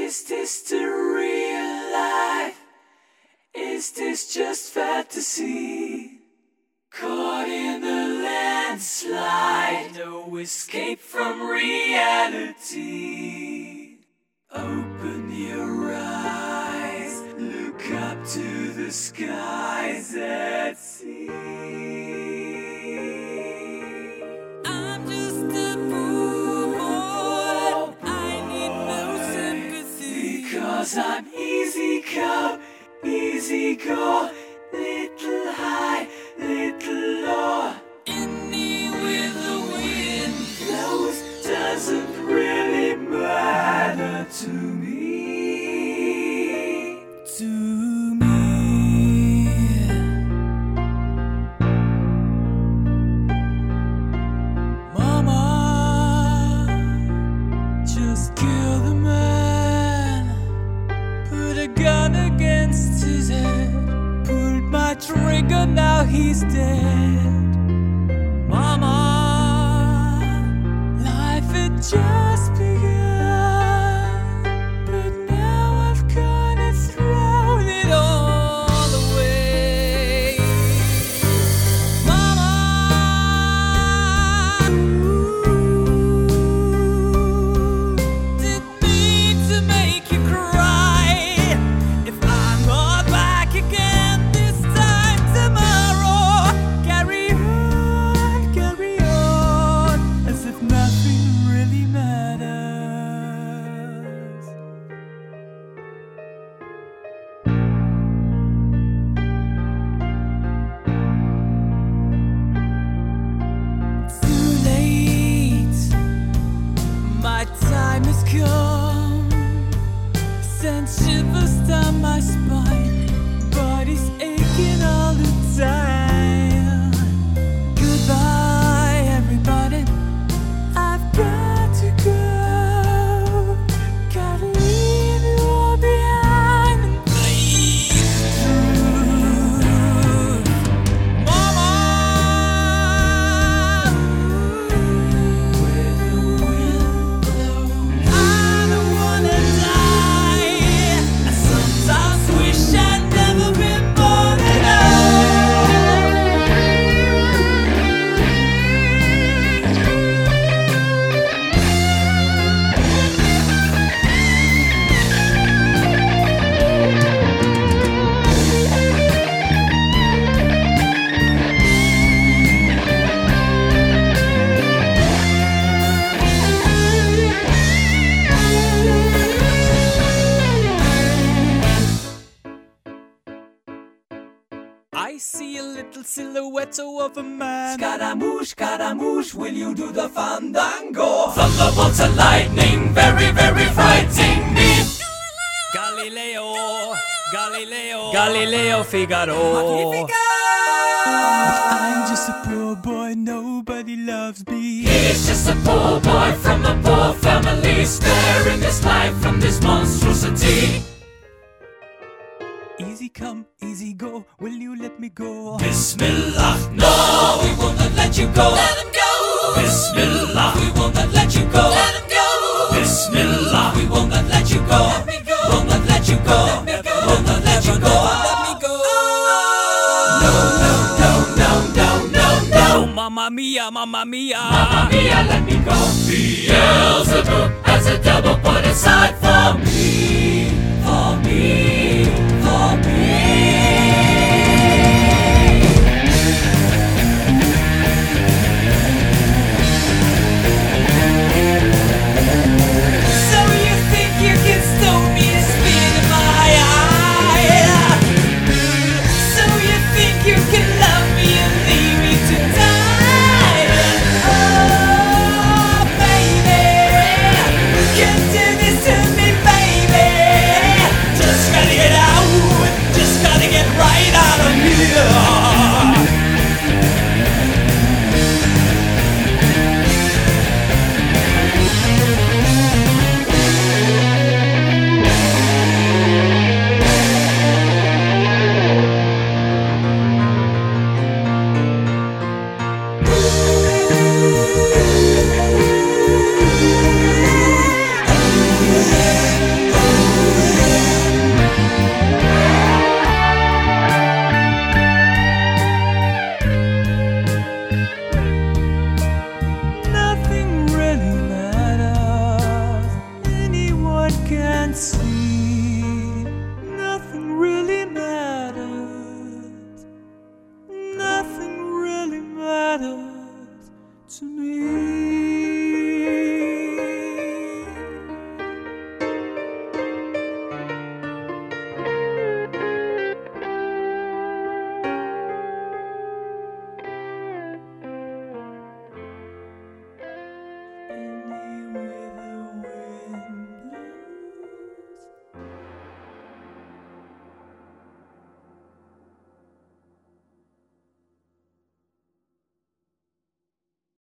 Is this the real life? Is this just fantasy? Caught in the landslide, no escape from reality. Open your eyes, look up to the skies and see. I'm just a poor boy, I need no sympathy. Because I'm easy come, easy go, little high, little low. Anywhere the wind Blows doesn't really matter to me. to me. Mama, just kill the man. Put a gun against his head. Pulled my trigger, now he's dead. Mama, life had just begun, but now I've kinda thrown it all away. Mama, didn't mean to make you cry. If I'm not back again this time tomorrow, carry on, as if nothing really matters. Too late, my time has come. Sent shivers down my spine, body's aching all the time. Goodbye, everybody, I've got to go. Gotta leave you all behind and please truth. Mama, Where the wind blows, I don't wanna die. I sometimes wish I'd never been born at I see a little silhouette of a man. Scaramouche, Scaramouche, will you do the fandango? Thunderbolts and lightning, very, very frightening me. Galileo, Galileo, Galileo Figaro. I'm just a poor boy, nobody loves me. He's just a poor boy from a poor family, sparing his life from this monstrosity. Easy come, easy go, will you let me go? Bismillah, no, we will not let you go. Let him go! Bismillah, we will not let you go. Let him go! Bismillah, we will not let you go. Let me go! Will not let you go. Let me go! Will not let you go. Let me go! No, no, no, no, no, no, no. Oh, mamma mia, mamma mia. Mamma mia, let me go. Beelzebub has a double-pointed side.